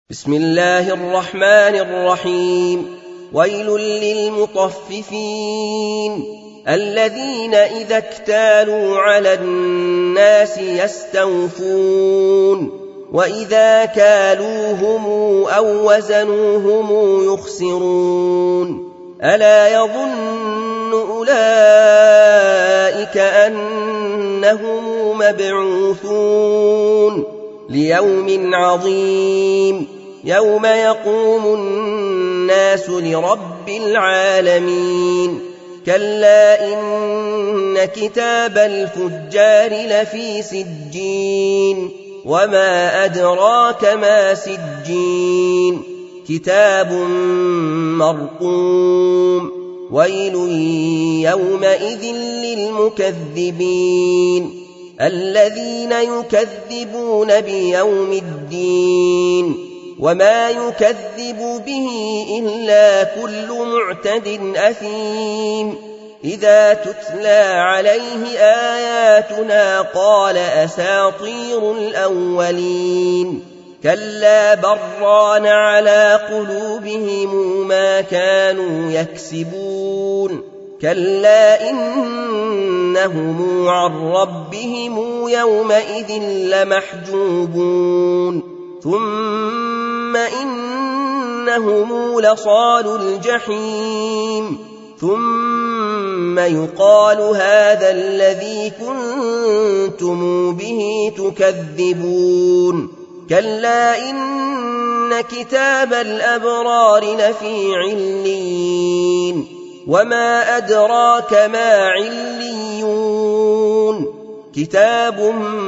بسم الله الرحمن الرحيم. ويل للمطففين الذين إذا اكتالوا على الناس يستوفون وإذا كالوهم أو وزنوهم يخسرون ألا يظن أولئك أنهم مبعوثون ليوم عظيم يوم يقوم الناس لرب العالمين. كلا إن كتاب الفجار لفي سجين وما أدراك ما سجين كتاب مرقوم. ويل يومئذ للمكذبين الذين يكذبون بيوم الدين وما يكذب به إلا كل معتد أثيم إذا تتلى عليه آياتنا قال أساطير الأولين. كلا بران على قلوبهم ما كانوا يكسبون كلا إنهم عن ربهم يومئذ لمحجوبون ثم إنهم لصالو الجحيم ثم يقال هذا الذي كنتم به تكذبون. كلا إن كتاب الأبرار لفي عليين وما أدراك ما عليون كتاب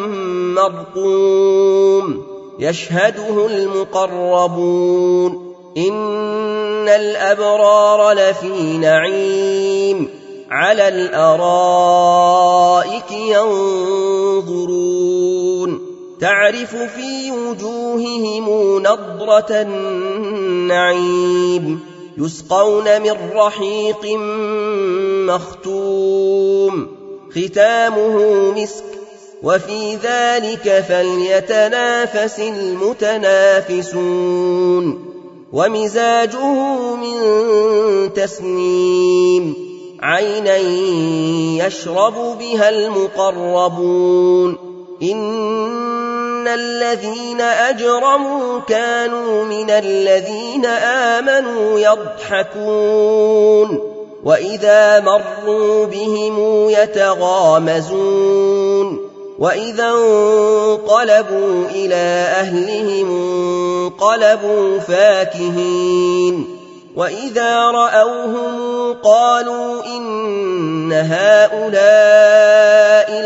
مرقوم يشهده المقربون. إن الأبرار لفي نعيم على الأرائك ينظرون تعرف في وجوههم نضرة النعيم يسقون من رحيق مختوم ختامه مسك وفي ذلك فليتنافس المتنافسون. ومزاجه من تسنيم عينا يشرب بها المقربون. إن الذين أجرموا كانوا من الذين آمنوا يضحكون وإذا مروا بهم يتغامزون وإذا انقلبوا إلى أهلهم انقلبوا فاكهين وإذا رأوهم قالوا إن هؤلاء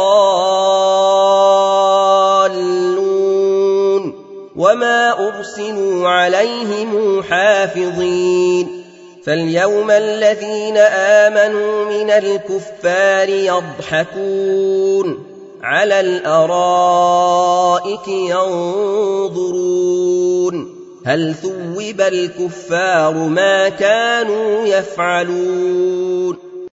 لضالون وما أرسلوا عليهم حافظين. فاليوم الذين آمنوا من الكفار يضحكون على الأرائك ينظرون هل ثوب الكفار ما كانوا يفعلون.